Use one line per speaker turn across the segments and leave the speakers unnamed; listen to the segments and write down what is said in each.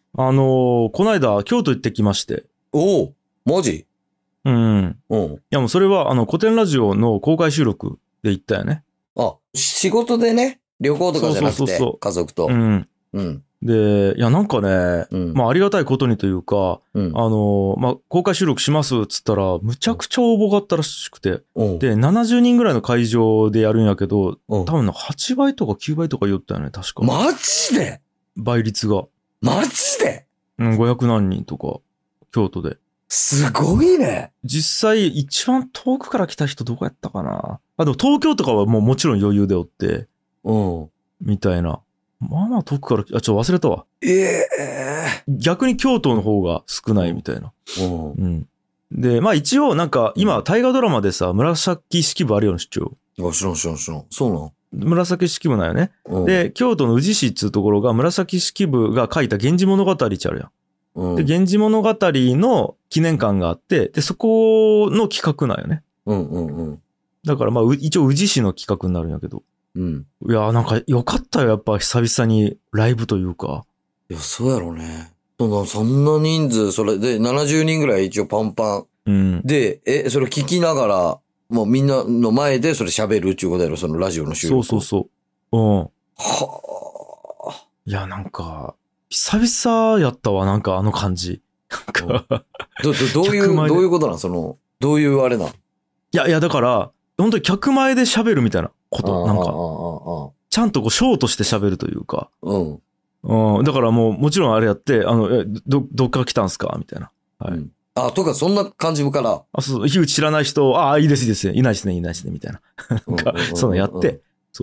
この間、京都行ってきまして。
おお、マジ？
うん。
うん。
いやもうそれは、古典ラジオの公開収録で行ったよね。
あ、仕事でね、旅行とかじゃなくて、
そう
家族と。
うん。
うん。
で、いやなんかね、まあありがたいことにというか、まあ公開収録しますっつったら、むちゃくちゃ応募があったらしくて、で、70人ぐらいの会場でやるんやけど、多分8倍とか9倍とか言ったよね、確か。
マジで？
倍率が。
マジで？
500何人とか、京都で。
すごいね。
実際、一番遠くから来た人どこやったかな。でも東京とかはもちろん余裕でおって、みたいな。まあまあ遠くから、ちょっと忘れたわ。逆に京都の方が少ないみたいな。で、まあ一応なんか、今、大河ドラマでさ、紫式部あるような出張。
知らん。そうなの？
紫式部なんよね。で、京都の宇治市っつうところが紫式部が書いた源氏物語ってあるやん。で、源氏物語の記念館があって、で、そこの企画なんよね。だからまあ、一応宇治市の企画になるんやけど。いや、なんか良かったよ、やっぱ久々にライブというか。
いや、そうやろね。そんな人数、それで70人ぐらい一応パンパン。で、それ聞きながら、もうみんなの前でそれ喋るっていうことやろ、そのラジオの収録。
そう。はあ。いや、なんか、久々やったわ、なんかあの感じ。なんか
どういうことなんどういうあれなん？
いや、だから、本当に客前で喋るみたいなこと。なんか、ちゃんとこう、ショーとして喋るというか。だからもちろんあれやって、どっから来たんすかみたいな。はい。
とか、そんな感じから。
そう、樋口知らない人、いいです、いないですね、みたいな。なんか、そのやって、そう。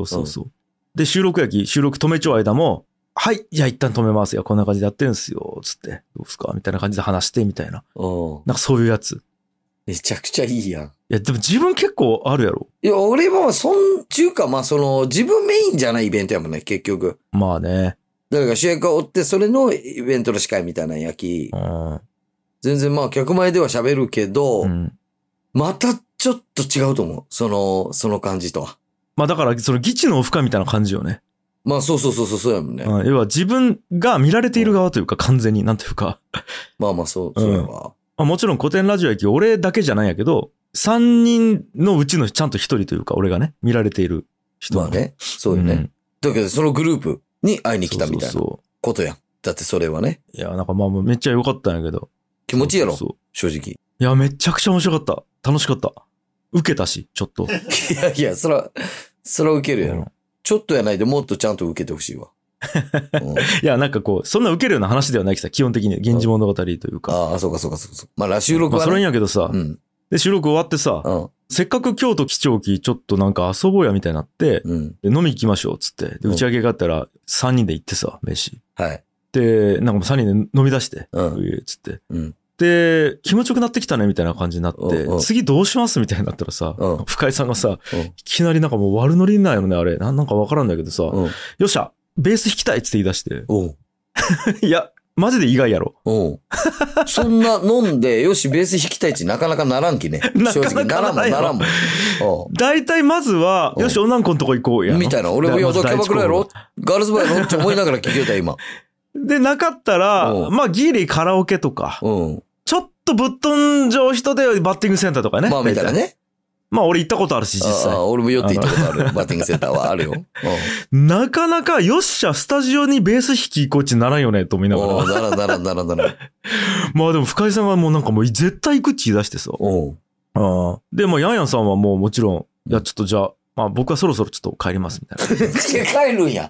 で、収録止めちゃう間も、はい、じゃあ一旦止めますよ。こんな感じでやってるんですよ。つって、どうすかみたいな感じで話して、みたいな。なんかそういうやつ。
めちゃくちゃいいやん。い
や、でも自分結構あるやろ。
いや、俺は自分メインじゃないイベントやもんね、結局。
まあね。
誰か主役がおって、それのイベントの司会みたいなやき。全然まあ、客前では喋るけど、またちょっと違うと思う。その感じとは。
まあだから、その議地のオフ会みたいな感じよね。
まあそうやもんね。
要は自分が見られている側というか、完全に、なんていうか。
まあそうやわ。
もちろん古典ラジオやき、俺だけじゃないんやけど、3人のうちのちゃんと1人というか、俺がね、見られている人。
まあね、そうよね。だけどそのグループに会いに来たみたいなことやん。だってそれはね。
いや、なんかまあめっちゃ良かったんやけど。
気持ちいいやろ、正直。
いや、めちゃくちゃ面白かった。楽しかった。受けたし、ちょっと。
いや、そら受けるやろ。ちょっとやないでもっとちゃんと受けてほしいわ。
いや、なんかこう、そんな受けるような話ではないけどさ、基本的に源氏物語というか。
そうか。まあ、収録はね。
それんやけどさ、で、収録終わってさ、せっかく京都基調期ちょっとなんか遊ぼうやみたいになって、で飲み行きましょう、つって。で、打ち上げがあったら3人で行ってさ、飯。
はい。
で、なんか3人で飲み出して、つって。で、気持ちよくなってきたね、みたいな感じになって、次どうしますみたいになったらさ、深井さんがさ、いきなりなんかもう悪ノリなんやろね、あれ。なんかわからんだけどさ、よっしゃ、ベース弾きたいっつって言い出して。いや、マジで意外やろ。
そんな飲んで、よし、ベース弾きたいってなかなかならんきね。正直、ならんもん。
大体まずは、よし、女の子のとこ行こうや。
みたいな。俺も、いや、キャバクラやろ？ガールズバーやろって思いながら聞けた、今。
で、なかったら、まあ、ギリカラオケとか、ちょっとぶっ飛んじゃう人でバッティングセンターとかね。
まあ、みたいなね。
まあ、俺行ったことあるし、実際。
俺も寄って行ったことある。バッティングセンターはあるよ。
なかなか、よっしゃ、スタジオにベース弾き行こうちならんよね、と思いながら。
ならん。
まあでも、深井さんはもうなんかもう絶対行くって言い出してさ。で、まあ、ヤンヤンさんはもちろん、いや、ちょっとじゃあ、まあ僕はそろそろちょっと帰りますみたいな。
帰るんや。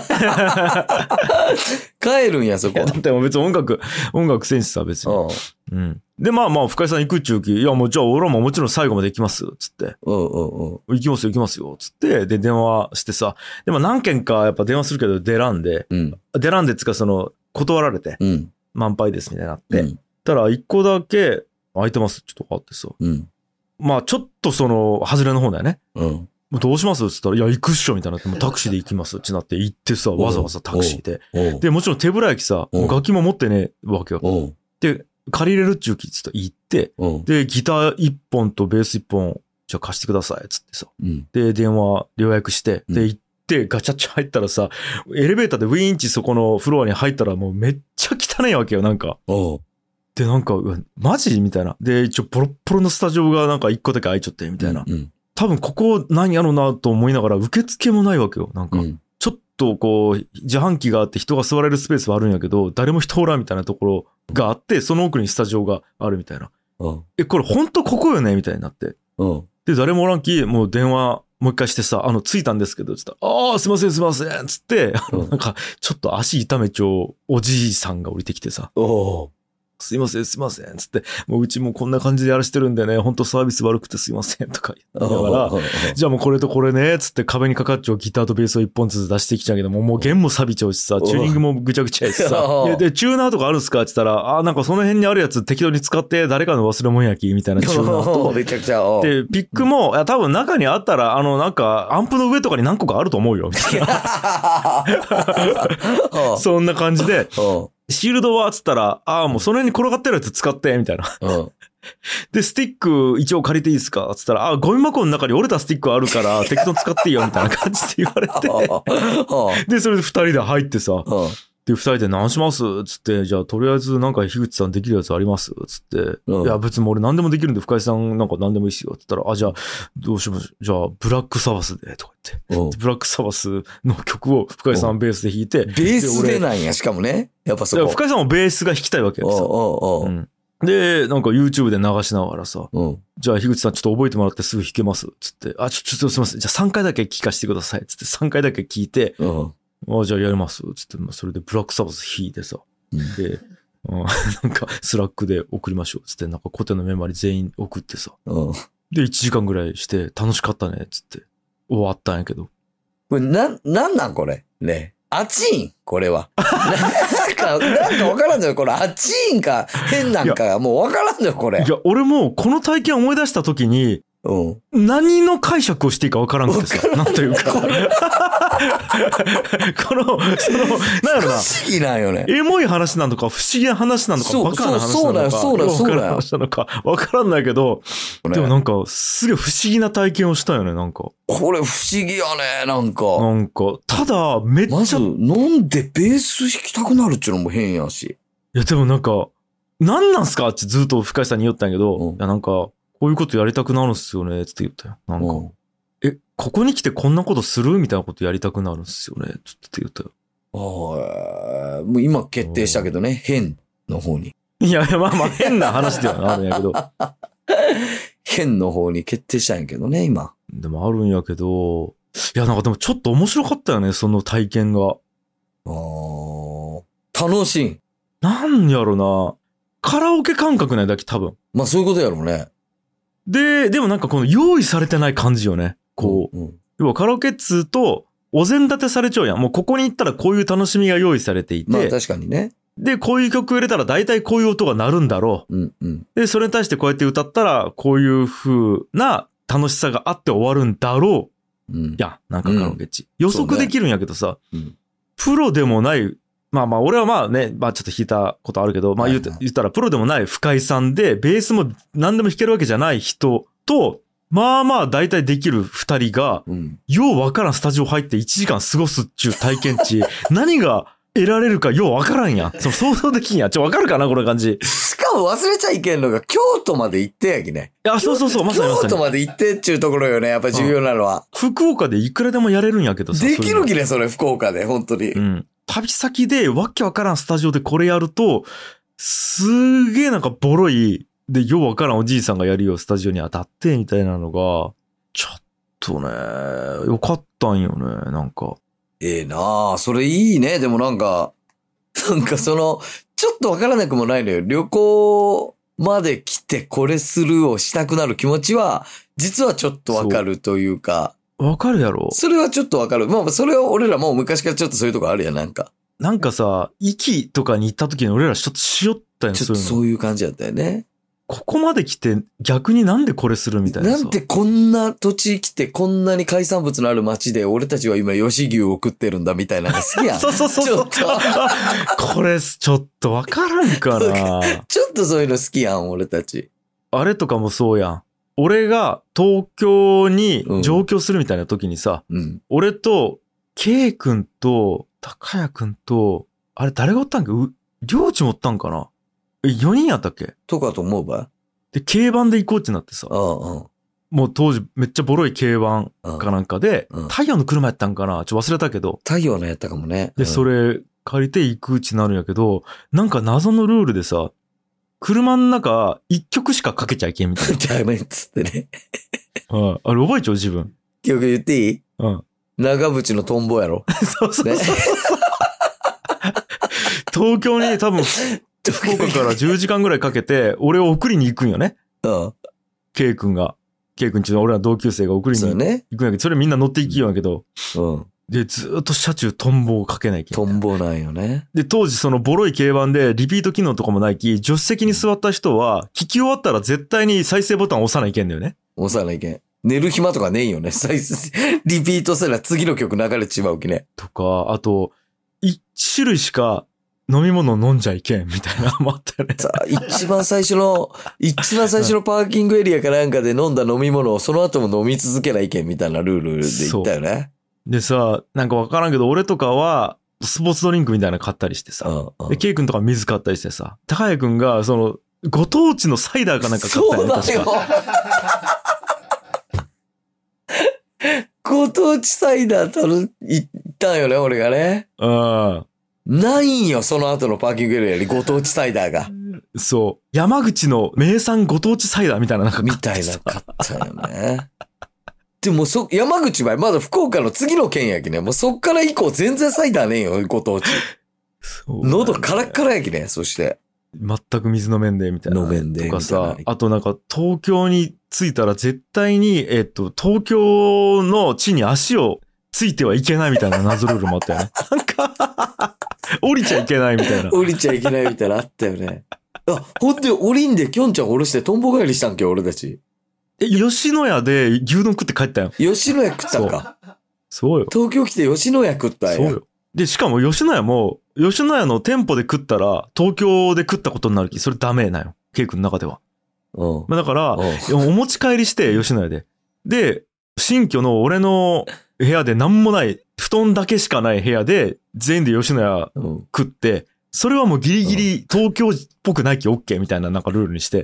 帰るんや、そこ。
だってもう別に音楽センスさ、別に。で、まあ、深井さん行くっちゅうき、いやもうじゃあ俺ももちろん最後まで行きます、つって。行きますよ、つって、で、電話してさ、でも何件かやっぱ電話するけど出らんで、つか断られて、満杯ですみたいになって、たら一個だけ空いてますちょっと変わってさ。まあちょっと外れの方だよね。どうしますって言ったら、いや、行くっしょみたいなって、もうタクシーで行きますってなって行ってさ、わざわざタクシーで。で、もちろん手ぶら焼きさ、もう楽器も持ってねえわけよ。で、借りれるっちゅうきつって行って、で、ギター1本とベース1本、じゃあ貸してください、つってさ。で、電話予約して、で、行っってガチャッチャ入ったらさ、エレベーターでウィーンチそこのフロアに入ったらもうめっちゃ汚いわけよ、なんか。で、なんか、マジみたいな。で、一応ポロッポロのスタジオがなんか一個だけ開いちゃって、みたいな。多分ここ何やろうなと思いながら受付もないわけよ、なんか。ちょっとこう、自販機があって人が座れるスペースはあるんやけど、誰も人おらんみたいなところがあって、その奥にスタジオがあるみたいな。これ本当ここよねみたいになって。で、誰もおらんき、もう電話、もう一回してさ、着いたんですけど、つったら、すいません、つって、なんか、ちょっと足痛めちょおじいさんが降りてきてさ、すいません、つって、もううちもこんな感じでやらしてるんでね、ほんとサービス悪くてすいません、とか言いながら、じゃあもうこれとこれね、つって壁にかかっちゃうギターとベースを一本ずつ出してきちゃうけどもう弦も錆びちゃうしさ、チューニングもぐちゃぐちゃやしさ、で、チューナーとかあるんすかって言ったら、なんかその辺にあるやつ適当に使って誰かの忘れ物やき、みたいなチューナーと。
めちゃくちゃ。
で、ピックも、多分中にあったら、なんか、アンプの上とかに何個かあると思うよ、みたいな。そんな感じで、シールドはつったら、もうその辺に転がってるやつ使って、みたいな。で、スティック一応借りていいですかつったら、ゴミ箱の中に折れたスティックあるから、適当使っていいよ、みたいな感じで言われて。で、それで二人で入ってさ、で、二人で何しますつって、じゃあとりあえずなんか樋口さんできるやつありますつって、いや別に俺何でもできるんで深井さんなんか何でもいいっすよ。つったら、じゃあどうしましょう。じゃあブラックサバスで、とか言って。ブラックサバスの曲を深井さんベースで弾いて。
ベースでなんや、しかもね。やっぱそこ。
深井さんもベースが弾きたいわけよ。で、なんか YouTube で流しながらさ、じゃあ樋口さんちょっと覚えてもらってすぐ弾けますつって、ちょっとすいません。じゃあ3回だけ聞かせてください。つって3回だけ聞いて、じゃあやりますつって、それでブラックサバス弾いてさ、で、なんかスラックで送りましょうつって、なんかコテのメンバーに全員送ってさ、で1時間ぐらいして楽しかったねつって終わったんやけど。
これなんこれね。熱いんこれは。なんかわからんのよ。これ熱いんか変なんかもうわからんのよ、これ。
いや、俺もこの体験思い出した時に、何の解釈をしていいか分からんくてさ。なんというか。なんやろな。
不思議なんよね。
エモい話なのか、不思議な話なのか、バカな話なのか、
そうだよ。
話なのか、分からんないけど、でもなんか、すげえ不思議な体験をしたよね、なんか。
これ不思議やね、なんか。
ただ、めっちゃ。
まず、なんでベース弾きたくなるっちゅうのも変やし。
いや、でもなんか、何なんすかってずっと深井さんに言ったんやけど、いや、なんか、こういうことやりたくなるんすよね、って言ったよ。なんか、ここに来てこんなことするみたいなことやりたくなるんすよね、って言ったよ。
もう今決定したけどね、変の方に。
いや、まあ変な話ではあるんやけど。
変の方に決定したんやけどね、今。
でもあるんやけど、いや、なんかでもちょっと面白かったよね、その体験が。
楽しい。
なんやろな。カラオケ感覚ないだけ多分。
まあそういうことやろうね。
でもなんかこの用意されてない感じよね。こう。要はカラオケっつうと、お膳立てされちゃうやん。もうここに行ったらこういう楽しみが用意されていて。
まあ確かにね。
で、こういう曲入れたら大体こういう音が鳴るんだろう。で、それに対してこうやって歌ったら、こういう風な楽しさがあって終わるんだろう。いや、なんかカラオケっち。予測できるんやけどさ、プロでもない、まあ俺はまあね、まあちょっと弾いたことあるけど、まあ言ったらプロでもない深井さんで、ベースも何でも弾けるわけじゃない人と、まあ大体できる二人が、ようわからんスタジオ入って1時間過ごすっちゅう体験値、何が得られるかようわからんやん。想像できんやん。わかるかなこの感じ。
しかも忘れちゃいけんのが、京都まで行ってやきね。
いや、そう、まさに。
京都まで行ってっちゅうところよね、やっぱ重要なのは。
福岡でいくらでもやれるんやけどさ。
できるきね、それ、福岡で、本当に。
旅先でわけわからんスタジオでこれやると、すげえなんかボロい、で、ようわからんおじいさんがやるよ、スタジオに当たって、みたいなのが、ちょっとね、よかったんよね、なんか。
ええなあ、それいいね。でもなんかちょっとわからなくもないのよ。旅行まで来てこれするをしたくなる気持ちは、実はちょっとわかるというか。
わかるやろ。
それはちょっとわかる。まあ、それは俺らもう昔からちょっとそういうとこあるやん、なんか。
なんかさ、駅とかに行った時に俺らちょっとしよったんよ、
ちょっとそういう感じだったよね。
ここまで来て逆になんでこれするみたいなさ。
なんでこんな土地来てこんなに海産物のある町で俺たちは今吉牛を食ってるんだみたいなのが好きやん。
そう。ちょっとこれちょっとわからんかな。
ちょっとそういうの好きやん、俺たち。
あれとかもそうやん。俺が東京に上京するみたいな時にさ、俺と K 君と、高谷君と、あれ誰がおったんかりょうちもおったんかな4人やったっけ
とかと思うば
で、軽バンで行こうってなってさ。もう当時めっちゃボロい軽バンかなんかで、太陽の車やったんかな忘れたけど。
太陽のやったかもね。
で、それ借りて行くうちになるんやけど、なんか謎のルールでさ、車の中1曲しかかけちゃいけんみたいな。
ダメっつってね。
あれ覚えちゃう自分。
曲言っていい？長渕のトンボやろ。
そうそうそう。東京に多分、福岡から10時間ぐらいかけて、俺を送りに行くんよね。K 君が。K 君ちの俺ら同級生が送りに行くんやけど、それみんな乗っていきよんやけど。で、ずーっと車中トンボをかけないけん。
トンボなんよね。
で、当時そのボロい軽バンでリピート機能とかもないき、助手席に座った人は、聞き終わったら絶対に再生ボタン押さないけんだよね。
押さないけん。寝る暇とかねえよね。リピートすら次の曲流れちまうきね。
とか、あと、1種類しか飲み物飲んじゃいけんみたいなのもあったよね。
さあ、一番最初のパーキングエリアかなんかで飲んだ飲み物をその後も飲み続けないけんみたいなルールで言ったよね。
でさ、なんかわからんけど、俺とかは、スポーツドリンクみたいなの買ったりしてさ。で、ケイ君とか水買ったりしてさ。高谷君が、ご当地のサイダーかなんか買ったよね、確か。
ご当地サイダー行ったんよね、俺がね。ないんよ、その後のパーキングエリアにご当地サイダーが。
そう。山口の名産ご当地サイダーみたいななんか
みたいな買ったよね。でも山口はまだ福岡の次の県やきね。もうそっから以降全然サイダーねえよ、ご当地。喉カラッカラやきね、そして。
全く水飲めんで、みたいな。
飲めんで。
とかさ、あとなんか東京に着いたら絶対に、東京の地に足をついてはいけないみたいな謎ルールもあったよね。なんか、降りちゃいけないみたいな。
降りちゃいけないみたいなあったよね。ほんで降りんできょんちゃん降ろしてトンボ帰りしたんけ、俺たち。
吉野家で牛丼食って帰ったよ。
吉野家食ったんか。
そうよ。
東京来て吉野家食ったんや。
そうよ。で、しかも吉野家も、吉野家の店舗で食ったら、東京で食ったことになるき、それダメなんよ。ケイ君の中では。まあだから、お持ち帰りして、吉野家で。で、新居の俺の部屋で何もない、布団だけしかない部屋で、全員で吉野家食って、それはもうギリギリ東京っぽくないき OK みたいななんかルールにして。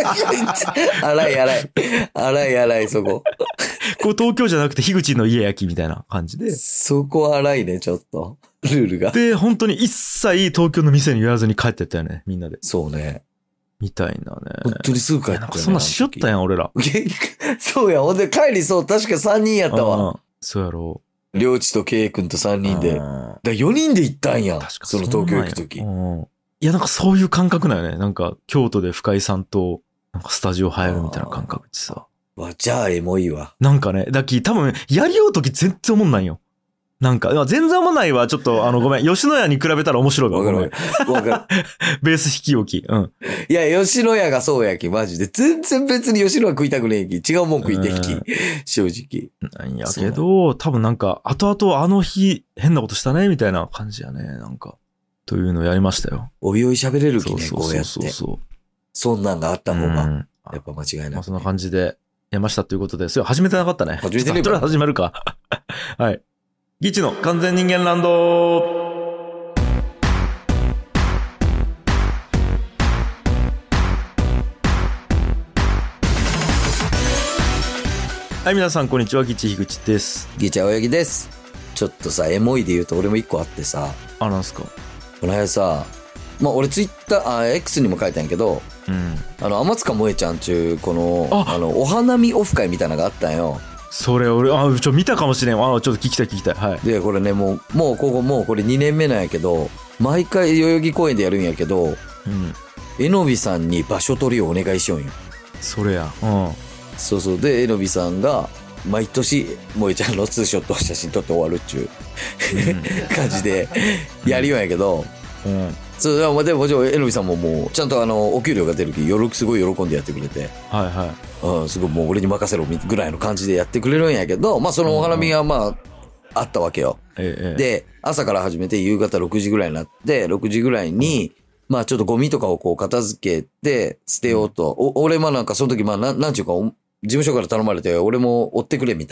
荒い、そこ。
こう東京じゃなくて樋口の家焼きみたいな感じで。
そこ荒いね、ちょっと。ルールが。
で、本当に一切東京の店に言わずに帰ってったよね、みんなで。
そうね。
みたいなね。
本当にすぐ帰ったよね。
なんかそんなしよったやん、俺ら。
そうや、ほんで帰りそう、確か3人やったわ。
そうやろう。
りょうちとけいくんと3人で。だ4人で行ったんや。確かその東京行くとき。い
や、なんかそういう感覚なんよね。なんか京都で深井さんと、なんかスタジオ入るみたいな感覚ってさ。
じゃあエモいわ。
なんかね、多分、やりようとき全然おもんないよ。なんか、全然おもんないわ。ちょっと、ごめん。吉野家に比べたら面白いわ。
わかる。
ベース引き置き。
いや、吉野家がそうやき、マジで。全然別に吉野家食いたくねえき。違うもん食いていき。正直。
なんやけど、多分なんか、後々あの日、変なことしたね、みたいな感じやね。なんか。というのをやりましたよ。
おいおい喋れるきね、こうやって。そんなんがあった方が、やっぱ間違いない。
まあそんな感じで、やりましたということで、それ始めてなかったね。
始めてねえ
ば。始まるか。はい。ギチの完全人間ランド。はい、皆さんこんにちは。ギチ樋口です。
ギチ青柳です。ちょっとさ、エモいで言うと俺も一個あってさ。
なんすか。
この間さ、まあ俺ツイッター、X にも書いたんやけど、天塚萌ちゃんちゅう、この、お花見オフ会みたいなのがあったんよ。
それ俺、見たかもしれん。ちょっと聞きたい。はい。
で、これね、もうこれ2年目なんやけど、毎回代々木公園でやるんやけど、えのびさんに場所取りをお願いしようんよ。
それや。
そう。で、えのびさんが、毎年、萌ちゃんのツーショット写真撮って終わるっちゅう、感じで、やるよんやけど、そう、でももちろん、えのびさんももう、ちゃんとお給料が出るき、すごい喜んでやってくれて。すごいもう俺に任せろぐらいの感じでやってくれるんやけど、まあそのお花見がまあ、あったわけよ。で、朝から始めて夕方6時ぐらいになって、6時ぐらいに、まあちょっとゴミとかをこう片付けて捨てようと。俺もなんかその時なんちゅうか、事務所から頼まれて、俺も追ってくれみたいな。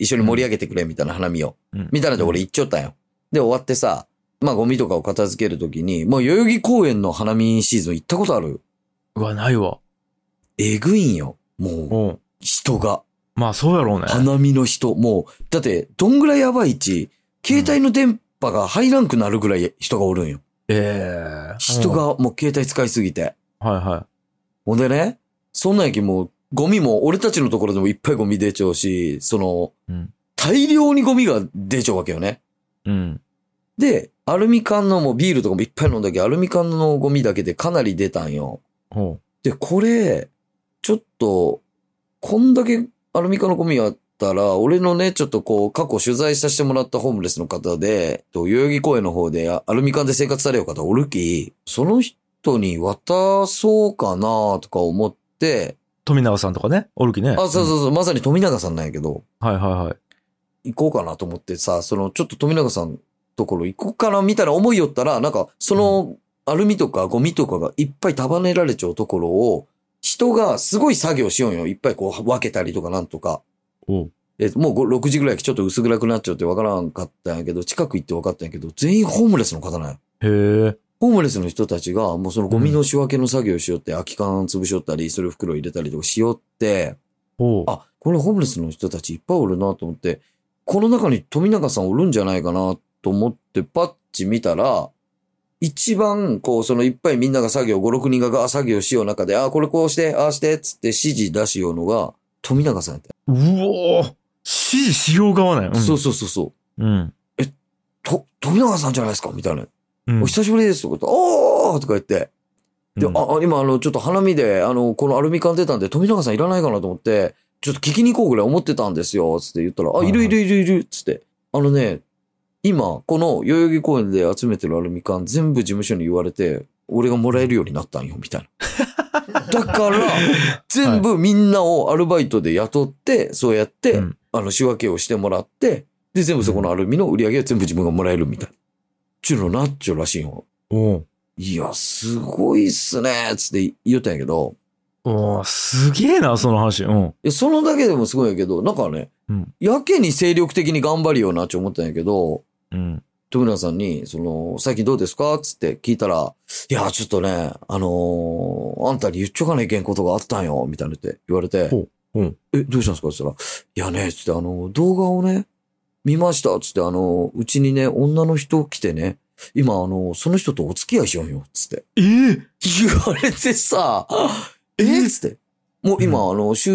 一緒に盛り上げてくれみたいな花見を。みたいなところ行っちゃったんよ。で、終わってさ、まあゴミとかを片付けるときに、もう代々木公園の花見シーズン行ったことある？
うわ、ないわ。
えぐいんよ。もう、人が。
まあそうやろうね。
花見の人。もう、だって、どんぐらいやばい位置、携帯の電波が入らんくなるぐらい人がおるんよ。人がもう携帯使いすぎて。
はいはい。
ほんでね、そんなんやきもう、ゴミも、俺たちのところでもいっぱいゴミ出ちゃうし、大量にゴミが出ちゃうわけよね。で、アルミ缶のもうビールとかもいっぱい飲んだけど、アルミ缶のゴミだけでかなり出たんよ。で、これ、ちょっと、こんだけアルミ缶のゴミあったら、俺のね、ちょっとこう、過去取材させてもらったホームレスの方で、代々木公園の方でアルミ缶で生活される方おるき、その人に渡そうかなとか思って、
富永さんとかね、おるきね。
そう、まさに富永さんなんやけど。
はいはいはい。
行こうかなと思ってさ、ちょっと富永さんところ行こうかなみたいな思いよったら、なんか、アルミとかゴミとかがいっぱい束ねられちゃうところを、人がすごい作業しようよ。いっぱいこう分けたりとかなんとか。もう6時ぐらいちょっと薄暗くなっちゃって分からんかったんやけど、近く行って分かったんやけど、全員ホームレスの方なんや。ホームレスの人たちが、もうそのゴミの仕分けの作業しよって、空き缶潰しよったり、それを袋入れたりとかしよって、あ、これホームレスの人たちいっぱいおるなと思って、この中に富永さんおるんじゃないかなと思ってパッチ見たら、一番、こう、いっぱいみんなが作業、5、6人が作業しよう中で、これこうして、して、つって指示出しようのが、富永さんやった。
うおー、指示しよう側なんや。
そう。富永さんじゃないですかみたいな。お久しぶりですとか言って、おーとか言って、で、今ちょっと花見で、このアルミ缶出たんで、富永さんいらないかなと思って、ちょっと聞きに行こうぐらい思ってたんですよ、つって言ったら、いる、つって。今、この代々木公園で集めてるアルミ缶全部事務所に言われて、俺がもらえるようになったんよ、みたいな。だから、全部みんなをアルバイトで雇って、そうやって、仕分けをしてもらって、で、全部そこのアルミの売り上げは全部自分がもらえるみたいな。ちゅうのなっちゅうらしいよ。いや、すごいっすね、つって言ったんやけど。
すげえな、その話。
そのだけでもすごいんやけど、なんかね、やけに精力的に頑張りようなって思ったんやけど、富永さんに、最近どうですかつって聞いたら、いや、ちょっとね、あんたに言っちゃかないけんことがあったんよ、みたいなって言われて、どうしたんですかつったら、いやね、つって動画をね、見ましたつってうちにね、女の人来てね、今その人とお付き合いしようよ、つって。言われてさ、つって。もう今、週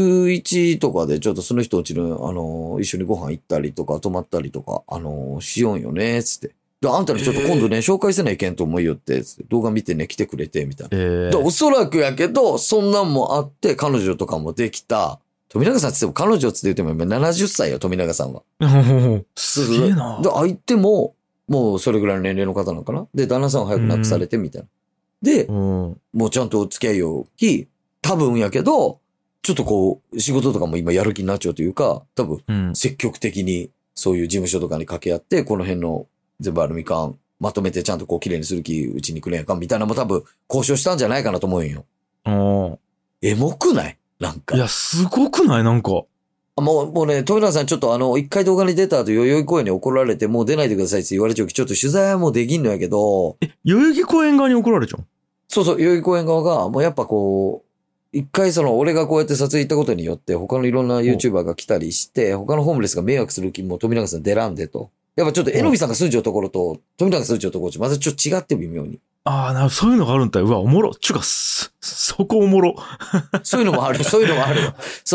1とかでちょっとその人うちの、一緒にご飯行ったりとか、泊まったりとか、しようよね、つって。で、あんたにちょっと今度ね、紹介せないけんと思いよって、つって。動画見てね、来てくれて、みたいな。で、おそらくやけど、そんなんもあって、彼女とかもできた。富永さんって言っても、彼女って言っても今70歳よ、富永さんは。
すげえな。
で、相手も、もうそれぐらいの年齢の方なのかな。で、旦那さんは早く亡くされて、みたいな。で、もうちゃんとお付き合いを多分やけど、ちょっとこう、仕事とかも今やる気になっちゃうというか、多分、積極的にそういう事務所とかに掛け合って、この辺の全部アルミ缶まとめてちゃんとこう綺麗にする気、うちにくれんやかみたいなのも多分交渉したんじゃないかなと思うんよ。エモくないなんか。
いや、すごくないなんか。
もうね、富永さんちょっと一回動画に出た後、代々木公園に怒られて、もう出ないでくださいって言われちゃうき、ちょっと取材はもうできんのやけど。
代々木公園側に怒られちゃう？
そう、代々木公園側が、もうやっぱこう、一回俺がこうやって撮影行ったことによって、他のいろんな YouTuber が来たりして、他のホームレスが迷惑する気も富永さん出らんでと。やっぱちょっと、えのびさんが住んじゃうところと、富永さん住んじゃうところまたちょっと違って微妙に。
そういうのがあるんだよ。うわ、おもろ。ちゅうか、そこおもろ。
そういうのもある。そう、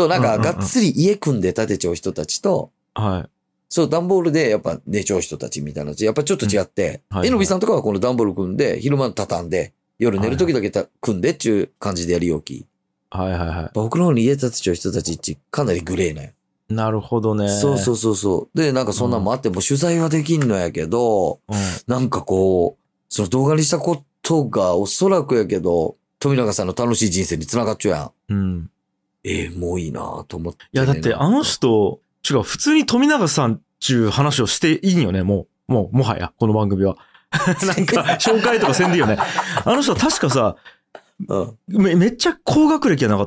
なんか、がっつり家組んで建てちゃう人たちと、そう、段ボールでやっぱ寝ちゃう人たちみたいなやっぱちょっと違って、えのびさんとかはこの段ボール組んで、昼間畳んで、夜寝る時だけ組んでっていう感じでやりよき。僕の方に家建てちゃう人たちってかなりグレーね。
なるほどね。
そう。で、なんかそんなんもあって、もう取材はできんのやけど、なんかこう、その動画にしたことがおそらくやけど、富永さんの楽しい人生に繋がっちゃうやん。もういいなと思って、ね。
いや、だって人、普通に富永さんっていう話をしていいんよね、もはや、この番組は。なんか、紹介とかせんでいいよね。人は確かさ、めっちゃ高学歴やなかった？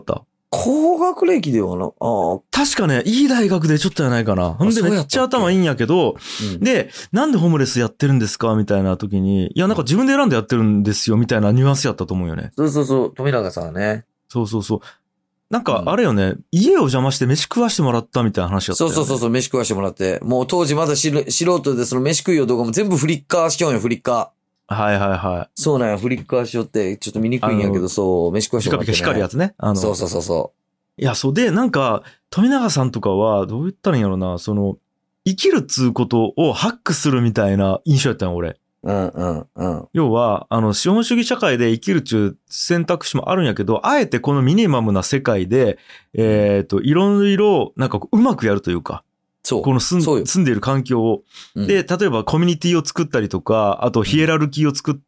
高学歴ではな、
確かね、いい大学でちょっとやないかな。ほんでめっちゃ頭いいんやけど、で、なんでホームレスやってるんですかみたいな時に、いや、なんか自分で選んでやってるんですよ、みたいなニュアンスやったと思うよね。
そうそうそう、富永さんね。
そうそうそう。なんか、あれよね、家を邪魔して飯食わしてもらったみたいな話やったよね。
そう、飯食わしてもらって。もう当時まだ素人でその飯食いよ動画も全部フリッカーしようよ、フリッカー。
はいはいはい。
そうなんや、フリッカーしよって、ちょっと見にくいんやけど、そう、飯食わしてもらって、ね。
光るやつね。
そう。
いや、そうで、なんか、富永さんとかは、どう言ったらいいんやろな、生きるっつうことをハックするみたいな印象やったん俺。要は、資本主義社会で生きるっちゅう選択肢もあるんやけど、あえてこのミニマムな世界で、いろいろ、なんかうまくやるというか、この住んでいる環境を、で、例えばコミュニティを作ったりとか、あとヒエラルキーを作って、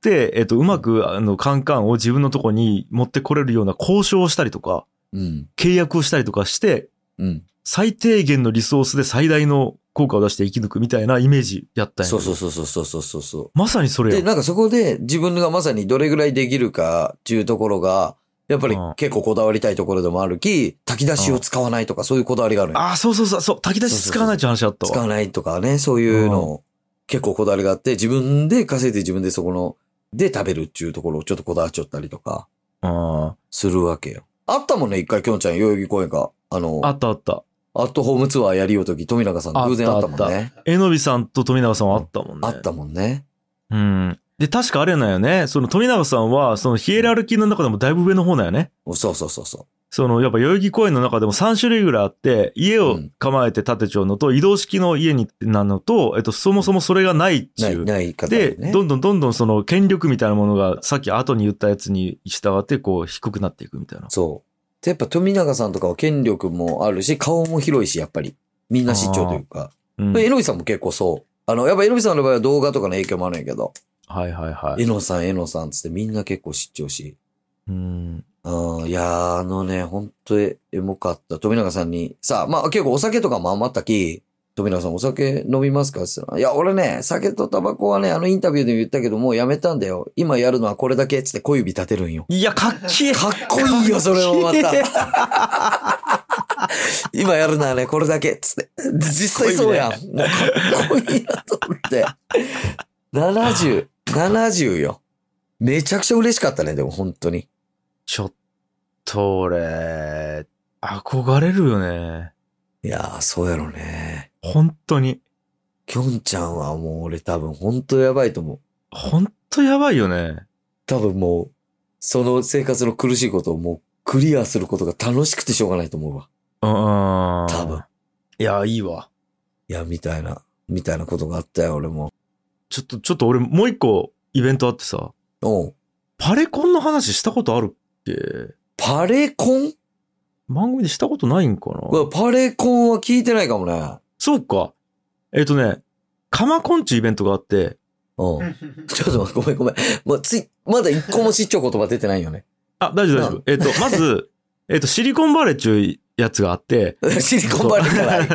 うまく、カンカンを自分のとこに持ってこれるような交渉をしたりとか、契約をしたりとかして、最低限のリソースで最大の効果を出して生き抜くみたいなイメージやったんや。
そう。
まさにそれ
で、なんかそこで自分がまさにどれぐらいできるかっていうところが、やっぱり結構こだわりたいところでもあるき、炊き出しを使わないとかそういうこだわりがあるんや。
そう。炊き出し使わないって話あったわ。
使わないとかね、そういうの結構こだわりがあって、自分で稼いで自分でそこの、で食べるっていうところをちょっとこだわっちゃったりとか、するわけよ。あったもんね、一回きょんちゃん代々木公園か。
あった。
アットホームツアーやりようとき、富永さん偶然あったもんね。
えのびさんと富永さんはあったもんね。
あったもんね。
で、確かあれなんよね。富永さんは、ヒエラルキーの中でもだいぶ上の方なんよね。
そう。
やっぱ代々木公園の中でも3種類ぐらいあって、家を構えて建てちゃうのと、移動式の家になのと、そもそもそれがないっちゅう。
ない方
で、どんどん権力みたいなものが、さっき後に言ったやつに従って、低くなっていくみたいな。
そう。で、やっぱ富永さんとかは権力もあるし、顔も広いし、やっぱり。みんな知っちゃうというか。えのびさんも結構そう。やっぱえのびさんの場合は動画とかの影響もあるんやけど。
はい。
えのさんつってみんな結構知っちゃうし。いやほんとエモかった。富永さんに、さ、まあ結構お酒とかも余ったき、富永さんお酒飲みますかって言ったら、いや、俺ね、酒とタバコはね、インタビューで言ったけど、もうやめたんだよ。今やるのはこれだけ、つって小指立てるんよ。
いや、かっけえ。
かっこいいよ、それもまた。今やるのはね、これだけ、つって。実際そうやん。もうかっこいいなと思って。70よ。めちゃくちゃ嬉しかったね、でも本当に。
ちょっと俺、憧れるよね。
いやー、そうやろね。
本当に。
きょんちゃんはもう俺多分本当やばいと思う。
本当やばいよね。
多分もう、その生活の苦しいことをもうクリアすることが楽しくてしょうがないと思うわ。多分。
いや、いいわ。
いや、みたいなことがあったよ、俺も。
ちょっと俺もう一個イベントあってさ。パレコンの話したことあるっけ？
パレコン？
番組でしたことないんかな？
パレコンは聞いてないかもね。
そうか。カマコンっていうイベントがあって。
ちょっとごめん。まだ一個も知っちゃう言葉出てないよね。
大丈夫。まず、シリコンバレーっていうやつがあって。
シリコンバレーからあ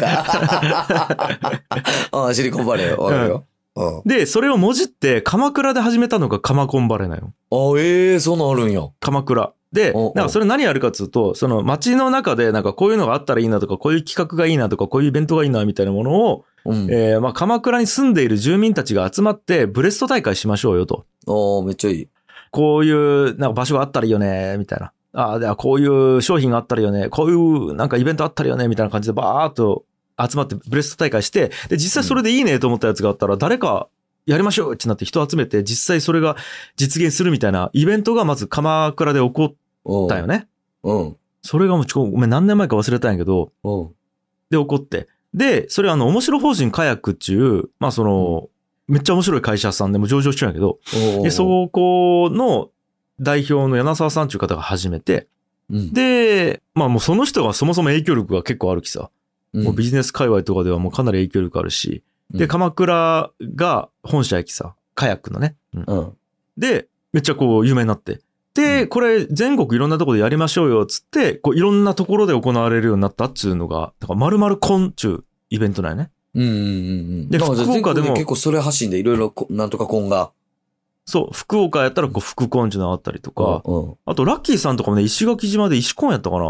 るか。シリコンバレー、わかるよ。
で、それをもじって、鎌倉で始めたのがカマコンバレーなよ。
そうなるんや。
鎌倉。で、なんかそれ何やるかっつうと、その街の中でなんかこういうのがあったらいいなとか、こういう企画がいいなとか、こういうイベントがいいなみたいなものを、鎌倉に住んでいる住民たちが集まってブレスト大会しましょうよと。
めっちゃいい。
こういうなんか場所があったらいいよね、みたいな。ではこういう商品があったらいいよね、こういうなんかイベントあったらいいよね、みたいな感じでバーっと集まってブレスト大会して、で、実際それでいいねと思ったやつがあったら、誰かやりましょうってなって人集めて、実際それが実現するみたいなイベントがまず鎌倉で起こったよね。それがもうごめん何年前か忘れたんやけど、で起こって。で、それ面白法人カヤックっていう、まあめっちゃ面白い会社さんでも上場してるんやけど、で、そこの代表の柳沢さんっていう方が始めて、で、まあもうその人がそもそも影響力が結構あるきさ、もうビジネス界隈とかではもうかなり影響力あるし、で、鎌倉が本社やきさ、カヤックのね。で、めっちゃ有名になって。で、これ全国いろんなところでやりましょうよ、つって、いろんなところで行われるようになったっつうのが、だから丸々コンっちゅうイベントなんやね。
で、福岡でも。結構それ発信でいろいろなんとかコンが。
そう、福岡やったら福コンっていうのがあったりとか、あとラッキーさんとかもね、石垣島で石コンやったかな。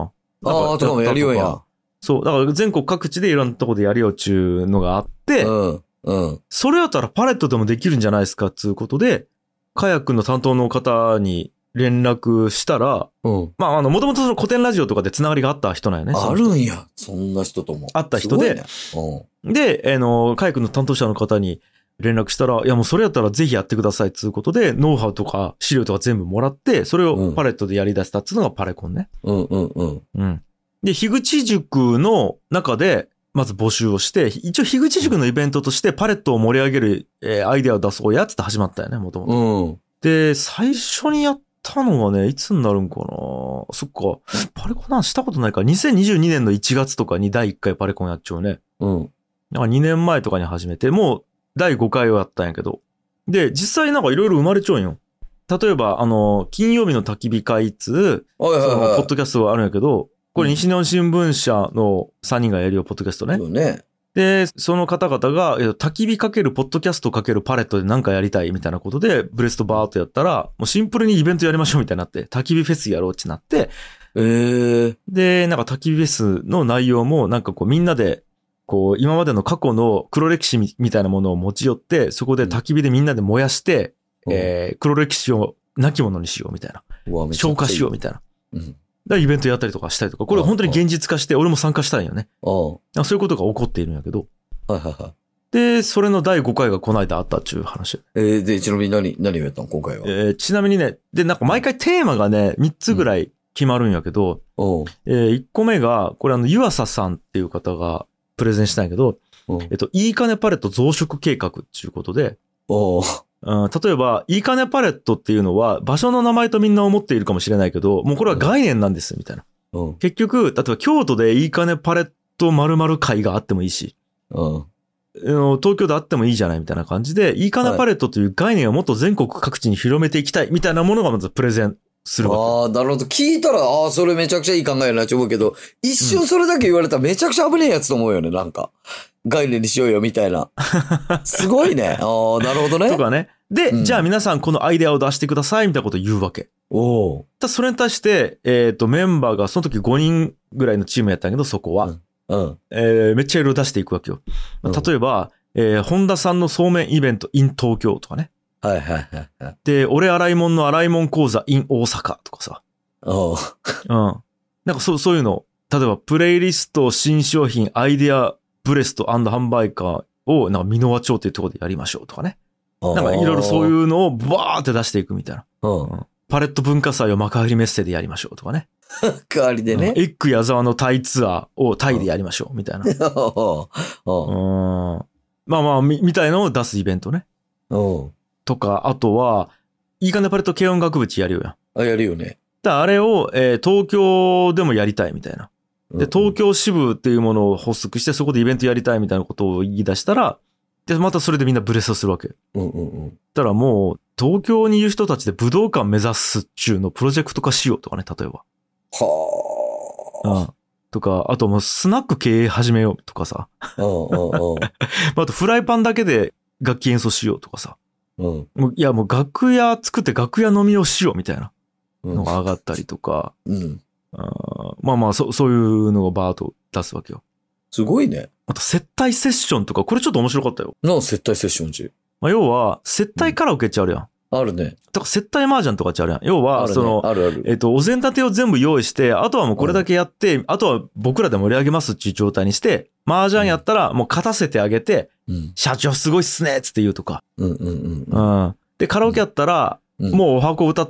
ああ、とかもやるようや。
そう。だから全国各地でいろんなとこでやるよっちゅうのがあって、それやったらパレットでもできるんじゃないですかっつうことで、カヤ君の担当の方に連絡したら、まあ、もともとその古典ラジオとかでつながりがあった人なんよね。
あるんや。そんな人とも。
あった人で、で、カヤ君の担当者の方に連絡したら、いやもうそれやったらぜひやってくださいっつうことで、ノウハウとか資料とか全部もらって、それをパレットでやり出したっつうのがパレコンね。で、樋口塾の中で、まず募集をして、一応樋口塾のイベントとしてパレットを盛り上げる、アイデアを出そうやっつって始まったよね、もともと。で、最初にやったのがね、いつになるんかな。そっか。パレコンなんしたことないから、2022年の1月とかに第1回パレコンやっちゃうね。なんか2年前とかに始めて、もう第5回をやったんやけど。で、実際なんかいろいろ生まれちゃうんよ。例えば、金曜日の焚き火会つ、ポッドキャストがあるんやけど、これ西日本新聞社の3人がやるよ、ポッドキャストね。そうね。で、その方々が、焚き火かけるポッドキャストかけるパレットで何かやりたいみたいなことで、ブレストバーっとやったら、もうシンプルにイベントやりましょうみたいになって、焚き火フェスやろうってなって、で、なんか焚き火フェスの内容も、なんかこうみんなで、こう、今までの過去の黒歴史みたいなものを持ち寄って、そこで焚き火でみんなで燃やして、黒歴史を亡き者にしようみたいな。消化しようみたいな。だイベントやったりとかしたりとか、これ本当に現実化して、俺も参加したいんよね。そういうことが起こっているんやけど。で、それの第5回がこの間あったっていう話。
で、ちなみに何をやったの今回は。
ちなみにね、で、なんか毎回テーマがね、3つぐらい決まるんやけど、1個目が、これ湯浅さんっていう方がプレゼンしたんやけど、いいかねパレット増殖計画っていうことで、例えば、いいかねパレットっていうのは、場所の名前とみんな思っているかもしれないけど、もうこれは概念なんです、みたいな。結局、例えば京都でいいかねパレット〇〇会があってもいいし、東京であってもいいじゃないみたいな感じで、いいかねパレットという概念をもっと全国各地に広めていきたいみたいなものがまずプレゼンするわ
け。なるほど。聞いたら、それめちゃくちゃいい考えやなって思うけど、一瞬それだけ言われたらめちゃくちゃ危ねえやつと思うよね、なんか。概念にしようよ、みたいな。すごいね。なるほどね。
とかね。で、じゃあ皆さんこのアイデアを出してください、みたいなことを言うわけ。それに対して、メンバーがその時5人ぐらいのチームやったんやけど、そこは。めっちゃいろいろ出していくわけよ。例えば、本田さんのそうめんイベント in 東京とかね。で、俺洗い物の洗い物講座 in 大阪とかさ。なんかそういうの。例えば、プレイリスト、新商品、アイデア、ブレスト&販売会を、なんか、箕輪町っていうところでやりましょうとかね。なんか、いろいろそういうのをバーって出していくみたいな。パレット文化祭を幕張メッセでやりましょうとかね。
幕張でね。
エッグ矢沢のタイツアーをタイでやりましょうみたいな。まあまあ、みたいのを出すイベントね。とか、あとは、いいかねパレット軽音楽部やるよや。
やるよね。
あれを、東京でもやりたいみたいな。で、東京支部っていうものを発足して、そこでイベントやりたいみたいなことを言い出したら、で、またそれでみんなブレストするわけ。たらもう、東京にいる人たちで武道館目指すっちゅうのプロジェクト化しようとかね、例えば。とか、あともうスナック経営始めようとかさ。あとフライパンだけで楽器演奏しようとかさ。もういやもう楽屋作って楽屋飲みをしようみたいなのが上がったりとか。まあまあそういうのをバーッと出すわけよ。
すごいね。
あと接待セッションとか、これちょっと面白かったよ。
接待セッション中。
要は、接待カラオケってあるやん。
あるね。
とか、接待麻雀とかってあるやん。要は、お膳立てを全部用意して、あとはもうこれだけやって、あとは僕らで盛り上げますっていう状態にして、麻雀やったらもう勝たせてあげて、社長すごいっすねっつって言うとか。で、カラオケやったら、もうお箱歌って、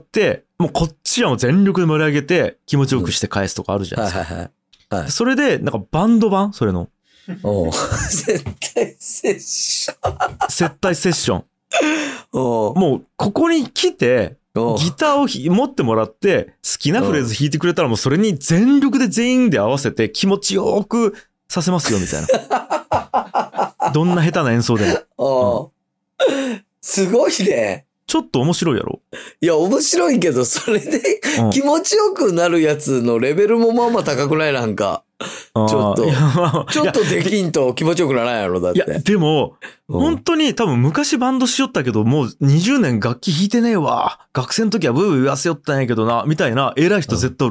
もうこっちはもう全力で盛り上げて、気持ちよくして返すとかあるじゃないですか。それで、なんかバンド版それの。
接待セッション。
接待セッション。もう、ここに来て、ギターを持ってもらって、好きなフレーズ弾いてくれたらもうそれに全力で全員で合わせて気持ちよくさせますよ、みたいな。どんな下手な演奏でも。
すごいね。
ちょっと面白いやろ？
いや、面白いけど、それで気持ちよくなるやつのレベルもまあまあ高くないなんか。ちょっとできんと気持ちよくならないやろ、だって。いや、
でも、本当に多分昔バンドしよったけど、もう20年楽器弾いてねえわ。学生の時はブーブー言わせよったんやけどな、みたいな偉い人絶対おるき。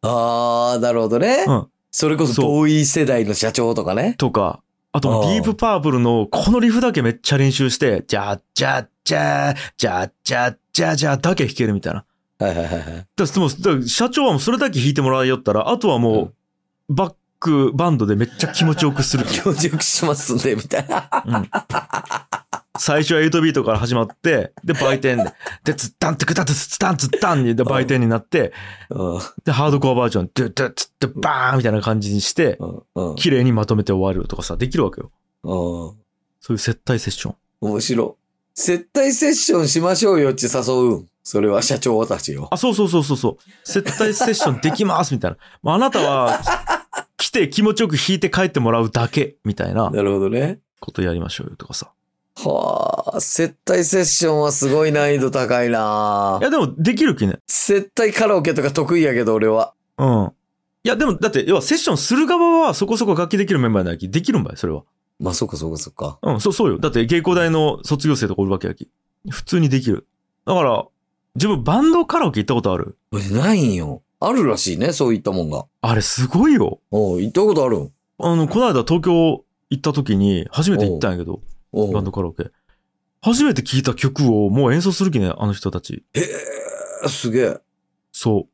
あー、なるほどね。
うん。
それこそ遠い世代の社長とかね。
とか、あとディープパープルのこのリフだけめっちゃ練習して、じゃじゃじゃじゃじゃじゃじゃだけ弾けるみたいな。
はいはいはいはい。
だから社長はもうそれだけ弾いてもらいよったら、あとはもう、バックバンドでめっちゃ気持ちよくする。
気持ちよくしますんで、みたいな。
うん。最初は8ビートから始まって、で、売店で、で、ツッタンツクタツツタンツッタンで売店になって、で、ハードコアバージョン、ドゥドゥツッドゥバーンみたいな感じにして、綺麗にまとめて終わるとかさ、できるわけよ。そういう接待セッション。面
白い。接待セッションしましょうよって誘う。それは社長たちよ。
あ、そう。接待セッションできますみたいな。あなたは、来て気持ちよく弾いて帰ってもらうだけ、みたいな。
なるほどね。
ことやりましょうよとかさ。
はあ、接待セッションはすごい難易度高いない
やでもできる気ね。
接待カラオケとか得意やけど俺は。
うん。いやでもだって要はセッションする側はそこそこ楽器できるメンバーなきできるんばいそれは。
まあそっか。
うん、そうよ。だって芸工大の卒業生とかおるわけやき。普通にできる。だから自分バンドカラオケ行ったことある？
ないんよ。あるらしいね、そういったもんが。
あれすごいよ。
行ったことある？
この間東京行った時に初めて行ったんやけど。バンドカラオケ。初めて聴いた曲をもう演奏する気ね、あの人たち。
へえ、すげえ。
そう。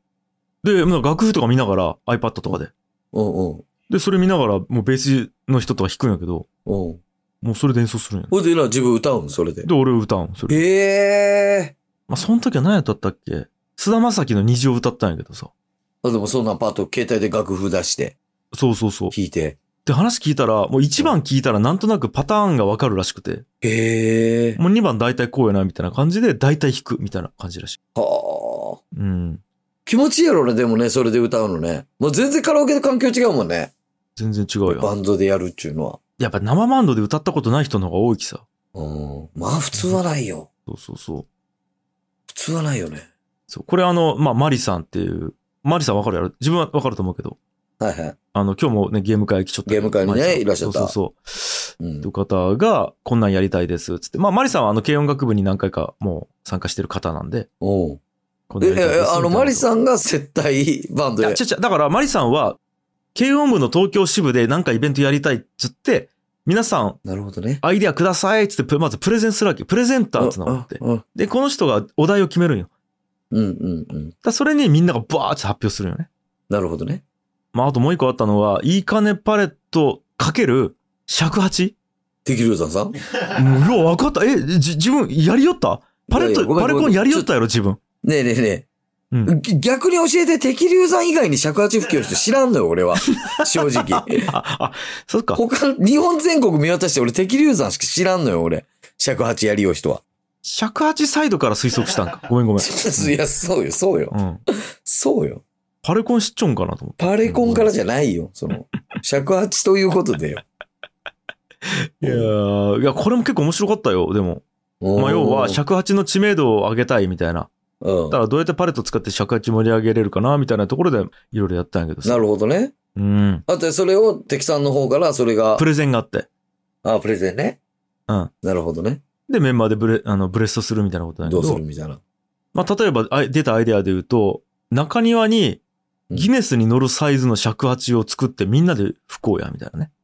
で、楽譜とか見ながら iPad とかで。で、それ見ながらもうベースの人とか弾くんやけど。もうそれで演奏するんや。
ほいで自分歌うんそれで。
で、俺歌うんそれ。
へえ。
その時は何やったっけ？菅田将暉の虹を歌ったんやけどさ。
でもそんなパート携帯で楽譜出して。
そう。
弾いて。
で、話聞いたら、もう1番聞いたらなんとなくパターンがわかるらしくて。
へえ。
もう2番大体こうやな、みたいな感じで、大体弾く、みたいな感じらしい。
はあ。
うん。
気持ちいいやろね、でもね、それで歌うのね。もう全然カラオケと環境違うもんね。
全然違うよ。
バンドでやるっていうのは。
やっぱ生バンドで歌ったことない人の方が多いきさ。
まあ普通はないよ。
そう。
普通はないよね。
そう。これマリさんっていう、マリさんわかるやろ？自分はわかると思うけど。
はいはい。
今日もね、ゲーム会来ちょっと。
ゲーム会にね、いらっしゃった。
そう。という方が、こんなんやりたいです、つって。マリさんは軽音楽部に何回かもう参加してる方なんで。
マリさんが接待バンドで。
だからマリさんは、軽音部の東京支部でなんかイベントやりたいっつって、皆さん、
なるほどね。
アイデアくださいっつって、まずプレゼンするわけ。プレゼンターってのがあって。で、この人がお題を決めるんよ。それにみんながバーって発表するよね。
なるほどね。
あともう一個あったのは、いいかねパレットかける尺八？
敵流山さん？
もうよう分かった。自分やりよった？パレコンやりよったやろ、自分。
ねえ。逆に教えて、敵流山以外に尺八吹きよる人知らんのよ、俺は。正直。
そっか。
日本全国見渡して俺敵流山しか知らんのよ、俺。尺八やりよる人は。
尺八サイドから推測したんか。ごめん。い
や、そうよ。そうよ。
パレコン知っちょんかなと思って。
パレコンからじゃないよ。尺八ということでよ。
いや、これも結構面白かったよ、でも。要は、尺八の知名度を上げたいみたいな。だからどうやってパレット使って尺八盛り上げれるかなみたいなところでいろいろやったんやけどさ。
なるほどね。あとそれを敵さんの方からそれが。
プレゼンがあって。
プレゼンね。なるほどね。
で、メンバーでブレストするみたいなことなんやけど。
どうするみたいな。
例えば出たアイデアで言うと、中庭にギネスに乗るサイズの尺八を作ってみんなで吹こうや、みたいなね。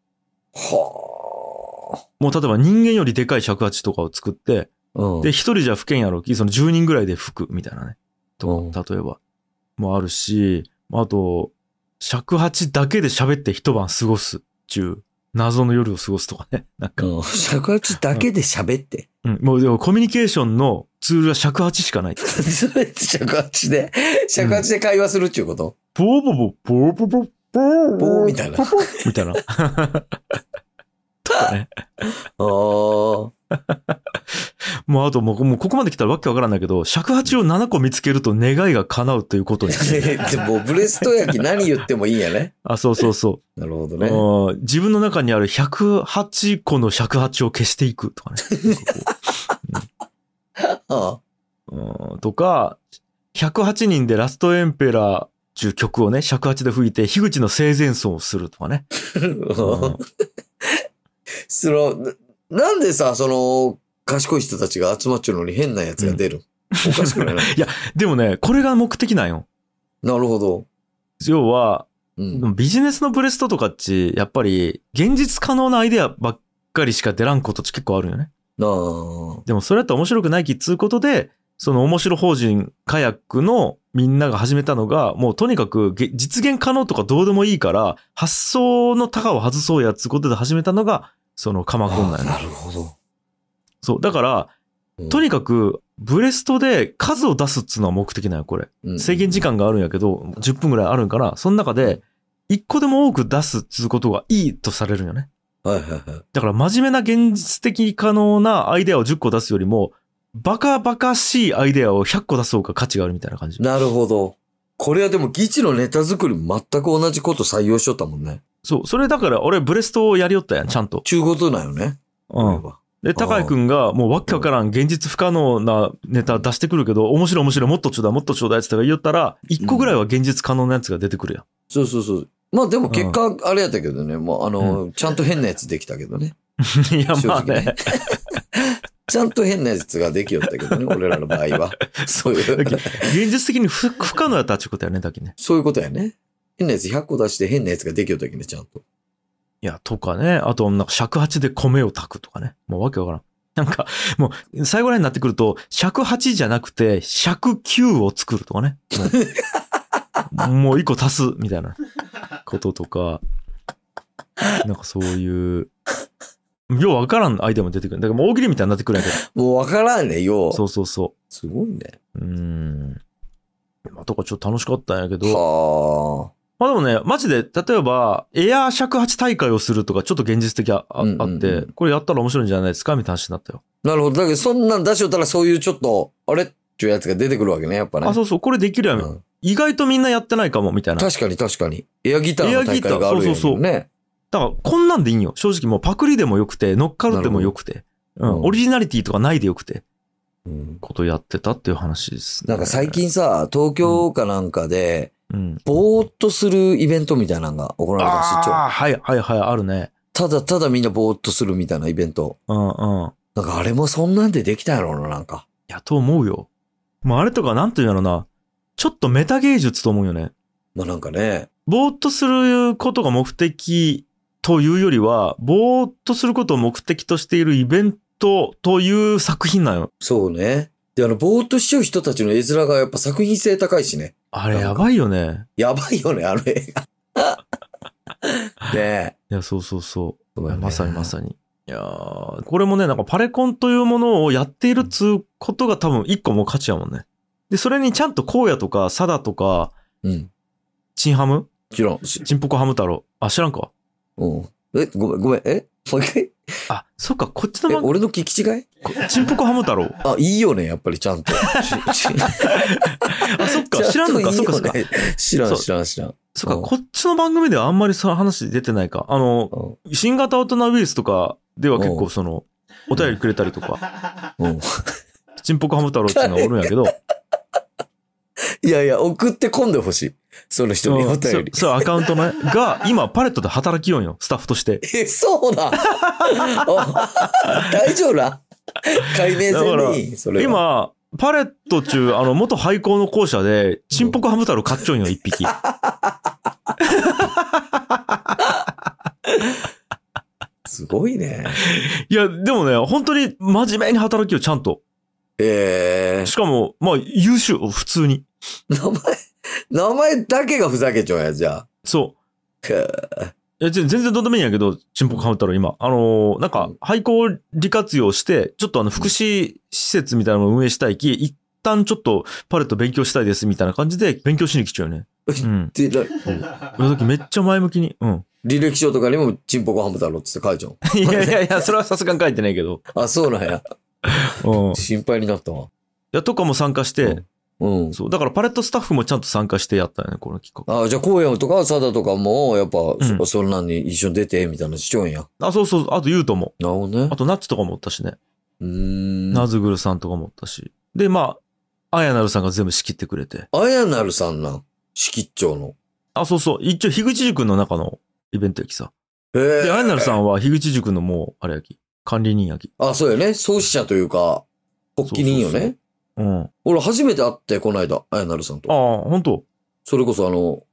もう例えば人間よりでかい尺八とかを作って、で、一人じゃ吹けんやろき、その10人ぐらいで吹くみたいなね。例えば。もあるし、あと、尺八だけで喋って一晩過ごすっていう、謎の夜を過ごすとかね。なんか。
尺八だけで喋って。
もうでもコミュニケーションのツールは尺八しかない。
尺八で会話するっていうこと？
ポーポポ、ポーポポ、ポー
ポーみたいな。
みたいな。とかね。もうあともうここまで来たらわけわからんないけど、尺八を7個見つけると願いが叶うということに。
でもブレスト焼き何言ってもいいんやね。
そう。
なるほどね。
自分の中にある108個の尺八を消していくとかね。とか、108人でラストエンペラーっていう曲をね、尺八で吹いて、樋口の生前奏をするとかね。
なんでさ、賢い人たちが集まっちゃうのに変なやつが出る。おかしくない？
いや、でもね、これが目的なんよ。
なるほど。
要は、ビジネスのブレストとかっち、やっぱり、現実可能なアイデアばっかりしか出らんことっち結構あるよね。でもそれだと面白くないきっつうことで、その面白法人カヤックのみんなが始めたのが、もうとにかく実現可能とかどうでもいいから、発想の高を外そうやっつうことで始めたのが、そのカマコンなんやね。
なるほど。
そう。だから、とにかく、ブレストで数を出すっつうのは目的なんよ、これ。制限時間があるんやけど、10分ぐらいあるんかな。その中で、1個でも多く出すっつうことがいいとされるんよね。
はいはいはい。
だから真面目な現実的可能なアイデアを10個出すよりも、バカバカしいアイデアを100個出す方が価値があるみたいな感じ。
なるほど。これはでも議事のネタ作り全く同じこと採用しとったもんね。
そう。それだから俺ブレストをやりよったやん、ちゃんと。
ちゅうことなんよね。
うん。で、高井くんがもうわけわからん現実不可能なネタ出してくるけど、面白いもっとちょうだいもっとちょうだいって言ったら、1個ぐらいは現実可能なやつが出てくるやん。
そうそうそう。まあでも結果あれやったけどね、もうちゃんと変なやつできたけどね。
いや、まあね。
ちゃんと変なやつができよったけどね、俺らの場合は。そういう。
現実的に不可能やったってことやね、だけね。
そういうことやね。変なやつ100個出して変なやつができよったけね、ちゃんと。
いや、とかね。あと、なんか尺八で米を炊くとかね。もうわけわからん。なんか、もう、最後らになってくると、尺八じゃなくて、尺9を作るとかね。もう1個足す、みたいなこととか。なんかそういう、ようわからんアイデアも出てくる。だからもう大喜利みたいになってくるんやけど。
もうわからんね、よう。
そうそうそう。
すごいね。
まあ、とかちょっと楽しかったんやけど。
はあ。
まあでもね、マジで、例えば、エアー尺八大会をするとか、ちょっと現実的あって、これやったら面白いんじゃないですかみたいな話になったよ。
なるほど。だけど、そんなん出しよったら、そういうちょっと、あれっていうやつが出てくるわけね、やっぱね。
あ、そうそう、これできるやん。意外とみんなやってないかも、みたいな。
確かに確かに。エアギターの大会があるやんね。そうそうそう。
だから、こんなんでいいんよ。正直もうパクリでもよくて、乗っかるでもよくて。オリジナリティとかないでよくて。ことやってたっていう話ですね。
なんか最近さ、東京かなんかで、ぼーっとするイベントみたいなのが行われたし、
ああ、はいはいはい、あるね。
ただただみんなぼーっとするみたいなイベント。なんかあれもそんなんでできたやろうな、なんか。
いや、と思うよ。まああれとかなんていうんやろな。ちょっとメタ芸術と思うよね。
まあなんかね。
ぼーっとすることが目的というよりは、ぼーっとすることを目的としているイベントという作品なんよ。
そうね。で、ぼーっとしちゃう人たちの絵面がやっぱ作品性高いしね。
あれやばいよね。
やばいよね、あの映画。ね
え。いや、そうそうそう。まさにまさに。いやー、これもね、なんかパレコンというものをやっているっつうことが多分一個も価値やもんね。で、それにちゃんと荒野とかサダとか、チンハム
知らん。
チンポコハム太郎。あ、知らんか？
ごめん、もう一回
あ、そっか、こっちの
俺の聞き違い？
チンポコハム太郎。
あ、いいよね、やっぱりちゃんと。あ、
そっか、知らんのか、そっかそっか。
知らん。そ
っか、こっちの番組ではあんまりその話出てないか。新型大人ウイルスとかでは結構その、お便りくれたりとか。チンポコハム太郎っていうのがおるんやけど。
いやいや、送ってこんでほしい。その人にお便り。
そう、アカウントね。が、今、パレットで働きよんよ。スタッフとして。
そうだ。大丈夫な解明戦でいいそれ
今、パレット中、元廃校の校舎で、チンポコハム太郎買っちょんよ、一匹。
すごいね。
いや、でもね、本当に真面目に働きよ、ちゃんと。しかも、まあ、優秀、普通に。
名前だけがふざけちゃうやつじゃん。
そう。いや、全然どうでもいいんやけど、チンポコハム太郎今。なんか、廃校を利活用して、ちょっと福祉施設みたいなのを運営したいき、一旦ちょっとパレット勉強したいですみたいな感じで勉強しに来ちゃうよね。めっちゃ前向きに。
履歴書とかにもチンポコハム太郎って書いちゃう。
いや、それはさすがに書いてないけど。
あ、そうなんや。心配になったわ。い
や、とかも参加して、そう。だからパレットスタッフもちゃんと参加してやったよね、この企画。
あ、じゃあ、荒野とかサダとかも、やっぱ、そんなに一緒に出て、みたいなしちゃうんや。
あ、そうそう。あと、ユウトも。
なるほどね。
あと、ナッチとかもおったしね。ナズグルさんとかもおったし。で、まあ、アヤナルさんが全部仕切ってくれて。
アヤナルさんなん仕切っちゃうの。
あ、そうそう。一応、樋口塾の中のイベントやきさ。で、アヤナルさんは樋口塾のもう、あれやき。管理人やき。
あ、そうよね。創始者というか、発起人よね。俺初めて会って、この間、あやなるさんと。
ああ、本当。
それこそ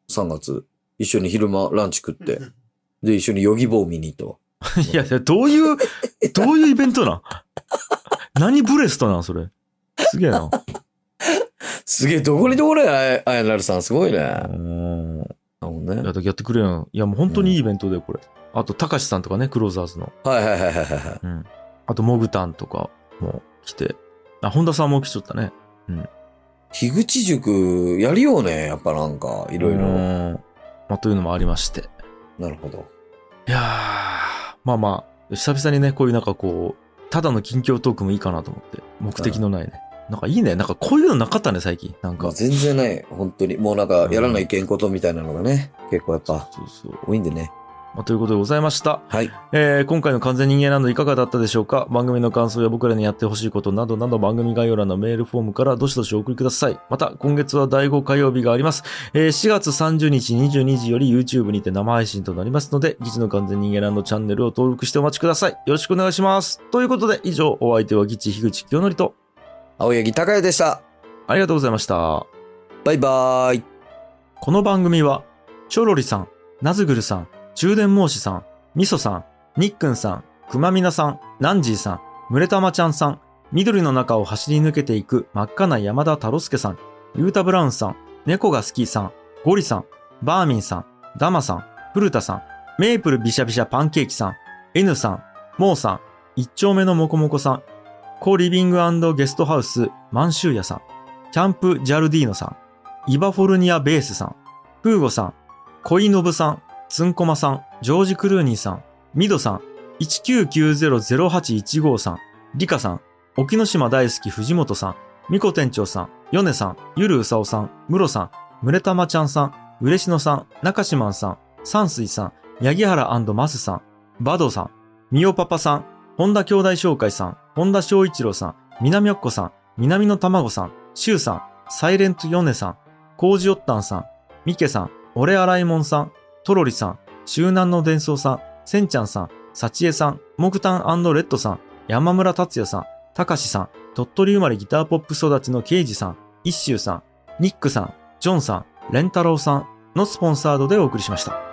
3月。一緒に昼間ランチ食って。で、一緒にヨギボー見に行ったわ。
いや、どういうイベントなん何ブレストなんそれ。すげえな。
すげえ、どこにあやなるさん、すごいね。
ね。やってくれよ。いや、もう本当にいいイベントで、これ。あと、たかしさんとかね、クローザーズの。
はいはいはいはい。
うん。あと、モグタンとかも来て。本田さんも来ちゃったね。うん。
樋口塾、やるよね。やっぱなんか、いろいろ。
というのもありまして。
なるほど。
いやー、まあ、久々にね、こういうなんかこう、ただの近況トークもいいかなと思って。目的のないね。なんかいいね。なんかこういうのなかったね、最近。なんか。
全然ない。本当に。もうなんか、やらないけんことみたいなのがね、結構やっぱ、多いんでね。
ということでございました。
はい。
今回の完全人間ランドいかがだったでしょうか。番組の感想や僕らにやってほしいことなどなど番組概要欄のメールフォームからどしどしお送りください。また、今月は第5火曜日があります。4月30日22時より YouTube にて生配信となりますので、ギチの完全人間ランドチャンネルを登録してお待ちください。よろしくお願いします。ということで、以上、お相手はギチ樋口清則と、
青柳高也でした。
ありがとうございました。
バイバーイ。
この番組は、チョロリさん、ナズグルさん、中電申しさん、みそさん、にっくんさん、くまみなさん、ナンジーさん、むれたまちゃんさん、緑の中を走り抜けていく真っ赤な山田太郎介さん、ゆうたブラウンさん、猫が好きさん、ゴリさん、バーミンさん、ダマさん、古田さん、メープルビシャビシャパンケーキさん、N さん、モーさん、一丁目のもこもこさん、コリビング&ゲストハウス満州屋さん、キャンプジャルディーノさん、イバフォルニアベースさん、フーゴさん、コイノブさん、ツンコマさん、ジョージ・クルーニーさん、ミドさん、19900815さん、リカさん、沖ノ島大好き藤本さん、ミコ店長さん、ヨネさん、ゆるうさおさん、ムロさん、ムレタマちゃんさん、ウレシノさん、中島さん、サンスイさん、ヤギハラ&マスさん、バドさん、ミオパパさん、本田兄弟紹介さん、本田翔一郎さん、南おっこさん、南の卵さん、シュウさん、サイレントヨネさん、コージオッタンさん、ミケさん、オレアライモンさん、トロリさん、周南の伝送さん、センちゃんさん、サチエさん、モクタン&レッドさん、山村達也さん、たかしさん、鳥取生まれギターポップ育ちのケイジさん、一周さん、ニックさん、ジョンさん、レンタロウさんのスポンサードでお送りしました。